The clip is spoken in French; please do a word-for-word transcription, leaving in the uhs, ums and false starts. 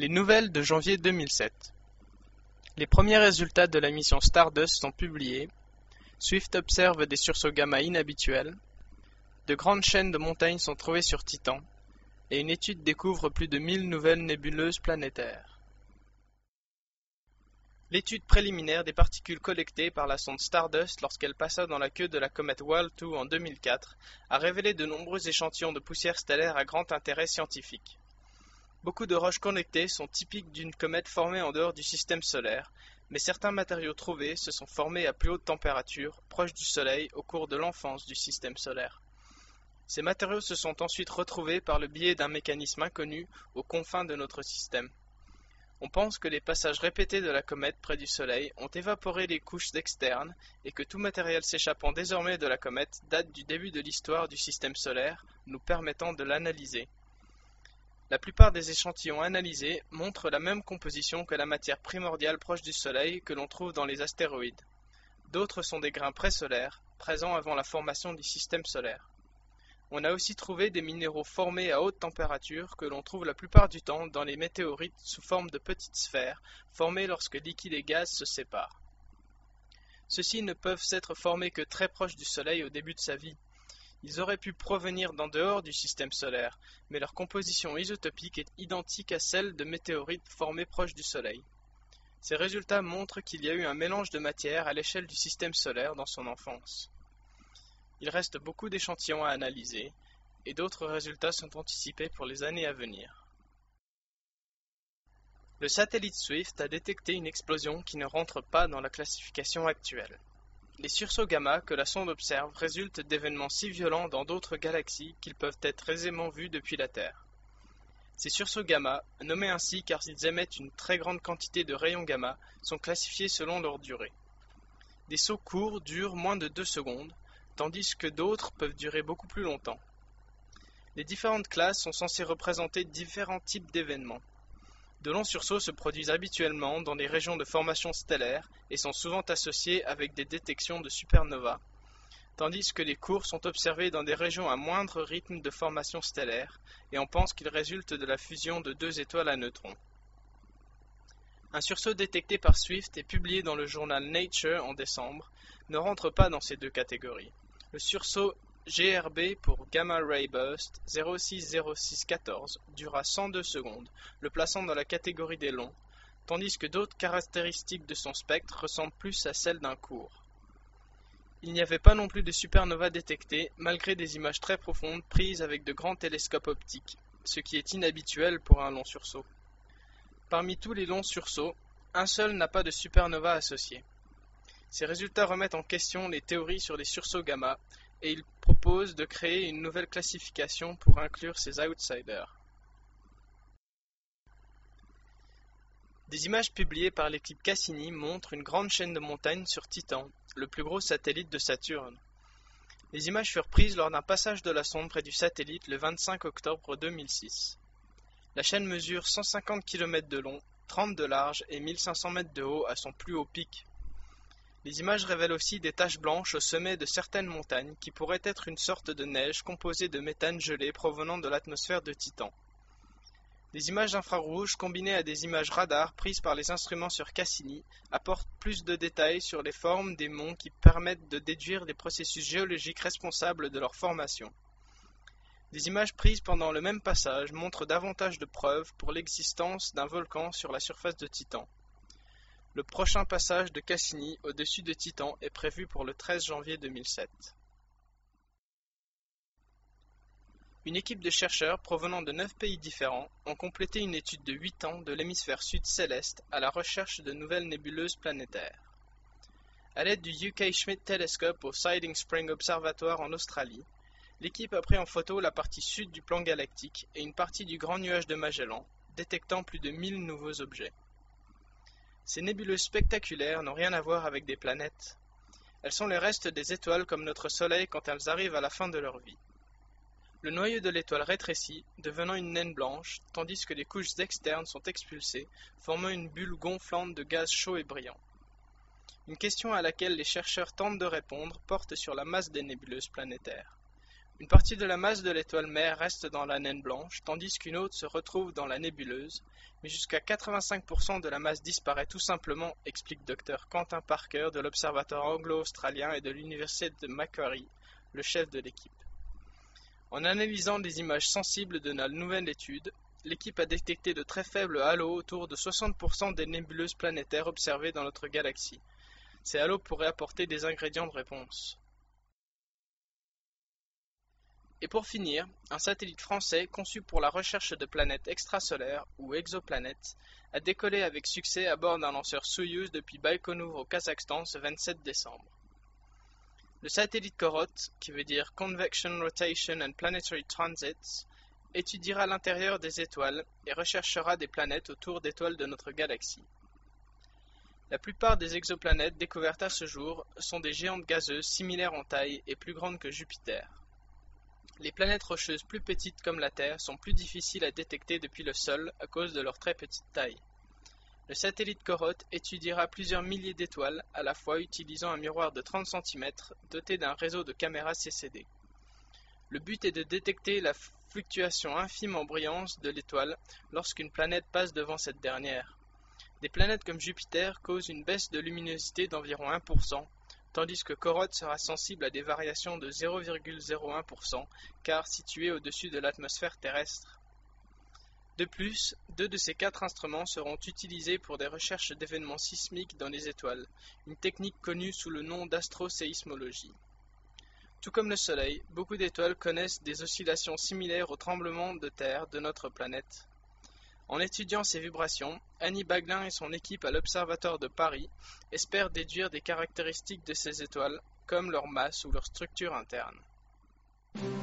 Les nouvelles de janvier deux mille sept. Les premiers résultats de la mission Stardust sont publiés. Swift observe des sursauts gamma inhabituels. De grandes chaînes de montagnes sont trouvées sur Titan. Et une étude découvre plus de mille nouvelles nébuleuses planétaires. L'étude préliminaire des particules collectées par la sonde Stardust lorsqu'elle passa dans la queue de la comète Wall deux en deux mille quatre a révélé de nombreux échantillons de poussière stellaire à grand intérêt scientifique. Beaucoup de roches connectées sont typiques d'une comète formée en dehors du système solaire, mais certains matériaux trouvés se sont formés à plus haute température, proches du Soleil, au cours de l'enfance du système solaire. Ces matériaux se sont ensuite retrouvés par le biais d'un mécanisme inconnu aux confins de notre système. On pense que les passages répétés de la comète près du Soleil ont évaporé les couches externes et que tout matériel s'échappant désormais de la comète date du début de l'histoire du système solaire, nous permettant de l'analyser. La plupart des échantillons analysés montrent la même composition que la matière primordiale proche du Soleil que l'on trouve dans les astéroïdes. D'autres sont des grains présolaires, présents avant la formation du système solaire. On a aussi trouvé des minéraux formés à haute température que l'on trouve la plupart du temps dans les météorites sous forme de petites sphères, formées lorsque liquide et gaz se séparent. Ceux-ci ne peuvent s'être formés que très proches du Soleil au début de sa vie. Ils auraient pu provenir d'en dehors du système solaire, mais leur composition isotopique est identique à celle de météorites formées proches du Soleil. Ces résultats montrent qu'il y a eu un mélange de matière à l'échelle du système solaire dans son enfance. Il reste beaucoup d'échantillons à analyser, et d'autres résultats sont anticipés pour les années à venir. Le satellite Swift a détecté une explosion qui ne rentre pas dans la classification actuelle. Les sursauts gamma que la sonde observe résultent d'événements si violents dans d'autres galaxies qu'ils peuvent être aisément vus depuis la Terre. Ces sursauts gamma, nommés ainsi car ils émettent une très grande quantité de rayons gamma, sont classifiés selon leur durée. Des sauts courts durent moins de deux secondes, tandis que d'autres peuvent durer beaucoup plus longtemps. Les différentes classes sont censées représenter différents types d'événements. De longs sursauts se produisent habituellement dans des régions de formation stellaire et sont souvent associés avec des détections de supernovas, tandis que les courts sont observés dans des régions à moindre rythme de formation stellaire et on pense qu'ils résultent de la fusion de deux étoiles à neutrons. Un sursaut détecté par Swift et publié dans le journal Nature en décembre ne rentre pas dans ces deux catégories. Le sursaut G R B pour Gamma Ray Burst zéro six zéro six un quatre dura cent deux secondes, le plaçant dans la catégorie des longs, tandis que d'autres caractéristiques de son spectre ressemblent plus à celles d'un court. Il n'y avait pas non plus de supernova détectées, malgré des images très profondes prises avec de grands télescopes optiques, ce qui est inhabituel pour un long sursaut. Parmi tous les longs sursauts, un seul n'a pas de supernova associé. Ces résultats remettent en question les théories sur les sursauts gamma, et il propose de créer une nouvelle classification pour inclure ces outsiders. Des images publiées par l'équipe Cassini montrent une grande chaîne de montagnes sur Titan, le plus gros satellite de Saturne. Les images furent prises lors d'un passage de la sonde près du satellite le vingt-cinq octobre deux mille six. La chaîne mesure cent cinquante kilomètres de long, trente de large et mille cinq cents mètres de haut à son plus haut pic. Les images révèlent aussi des taches blanches au sommet de certaines montagnes qui pourraient être une sorte de neige composée de méthane gelé provenant de l'atmosphère de Titan. Des images infrarouges combinées à des images radar prises par les instruments sur Cassini apportent plus de détails sur les formes des monts qui permettent de déduire les processus géologiques responsables de leur formation. Des images prises pendant le même passage montrent davantage de preuves pour l'existence d'un volcan sur la surface de Titan. Le prochain passage de Cassini au-dessus de Titan est prévu pour le treize janvier deux mille sept. Une équipe de chercheurs provenant de neuf pays différents ont complété une étude de huit ans de l'hémisphère sud céleste à la recherche de nouvelles nébuleuses planétaires. À l'aide du U K Schmidt Telescope au Siding Spring Observatoire en Australie, l'équipe a pris en photo la partie sud du plan galactique et une partie du Grand Nuage de Magellan, détectant plus de mille nouveaux objets. Ces nébuleuses spectaculaires n'ont rien à voir avec des planètes. Elles sont les restes des étoiles comme notre Soleil quand elles arrivent à la fin de leur vie. Le noyau de l'étoile rétrécit, devenant une naine blanche, tandis que les couches externes sont expulsées, formant une bulle gonflante de gaz chaud et brillant. Une question à laquelle les chercheurs tentent de répondre porte sur la masse des nébuleuses planétaires. Une partie de la masse de l'étoile mère reste dans la naine blanche, tandis qu'une autre se retrouve dans la nébuleuse, mais jusqu'à quatre-vingt-cinq pour cent de la masse disparaît tout simplement, explique Dr Quentin Parker de l'Observatoire anglo-australien et de l'Université de Macquarie, le chef de l'équipe. En analysant des images sensibles de la nouvelle étude, l'équipe a détecté de très faibles halos autour de soixante pour cent des nébuleuses planétaires observées dans notre galaxie. Ces halos pourraient apporter des ingrédients de réponse. Et pour finir, un satellite français conçu pour la recherche de planètes extrasolaires, ou exoplanètes, a décollé avec succès à bord d'un lanceur Soyouz depuis Baïkonour au Kazakhstan ce vingt-sept décembre. Le satellite Korot, qui veut dire Convection, Rotation and Planetary Transits, étudiera l'intérieur des étoiles et recherchera des planètes autour d'étoiles de notre galaxie. La plupart des exoplanètes découvertes à ce jour sont des géantes gazeuses similaires en taille et plus grandes que Jupiter. Les planètes rocheuses plus petites comme la Terre sont plus difficiles à détecter depuis le sol à cause de leur très petite taille. Le satellite Korot étudiera plusieurs milliers d'étoiles à la fois utilisant un miroir de trente centimètres doté d'un réseau de caméras C C D. Le but est de détecter la fluctuation infime en brillance de l'étoile lorsqu'une planète passe devant cette dernière. Des planètes comme Jupiter causent une baisse de luminosité d'environ un pour cent, tandis que Korot sera sensible à des variations de zéro virgule zéro un pour cent, car situé au-dessus de l'atmosphère terrestre. De plus, deux de ces quatre instruments seront utilisés pour des recherches d'événements sismiques dans les étoiles, une technique connue sous le nom d'astroséismologie. Tout comme le Soleil, beaucoup d'étoiles connaissent des oscillations similaires aux tremblements de terre de notre planète. En étudiant ces vibrations, Annie Baglin et son équipe à l'Observatoire de Paris espèrent déduire des caractéristiques de ces étoiles, comme leur masse ou leur structure interne.